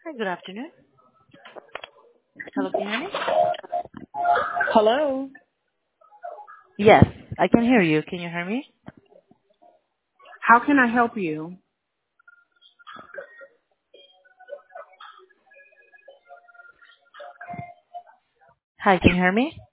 Hi, good afternoon. Hello, can you hear me? Hello. Yes, I can hear you. Can you hear me? How can I help you? Hi, can you hear me?